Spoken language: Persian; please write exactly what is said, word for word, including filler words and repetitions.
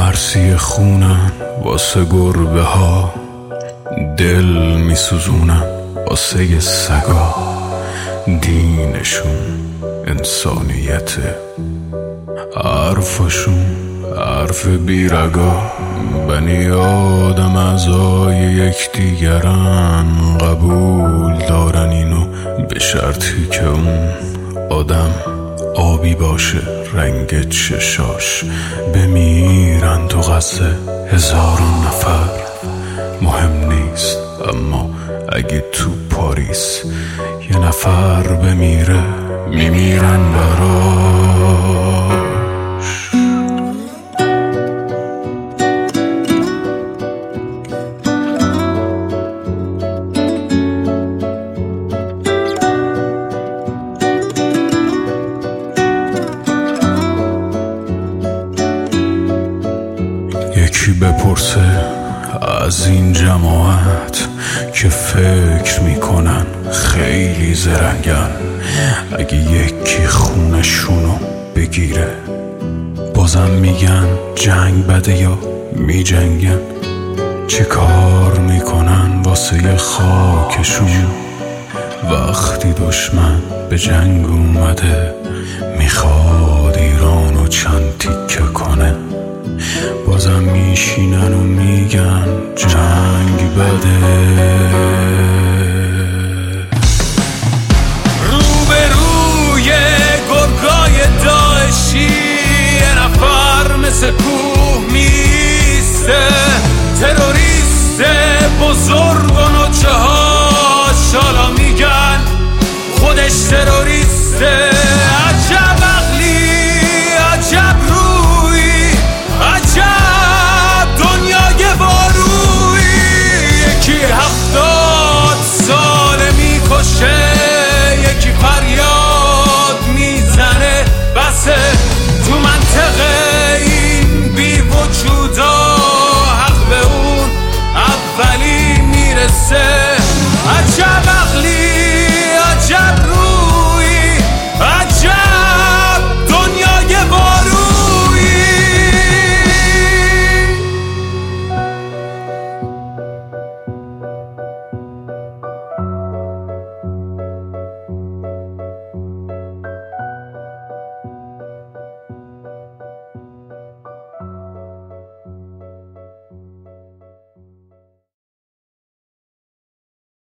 مرسی خونن واسه گربه ها، دل میسوزونن واسه سگا. دینشون انسانیته، حرفشون حرف بیرگا. بنی آدم اعضای یکدیگرن، قبول دارن اینو به شرطی که اون آدم آبی باشه رنگ چشاش. بمیرن تو غزه هزاران نفر، مهم نیست، اما اگه تو پاریس یه نفر بمیره میمیرن براش. یکی بپرسه از این جماعت که فکر میکنن خیلی زرنگن، اگه یکی خونشونو بگیره بازم میگن جنگ بده یا میجنگن. چه کار میکنن واسه خاکشون وقتی دشمن به جنگ اومده میخواد ایرانو چند تیکه کنه؟ بازم میشینن و میگن جنگ بده. روبروی گرگای داعشی یه نفر مثل کوه میسته، تروریست بزرگ و نوچه هاش حالا میگن خودش تروریسته.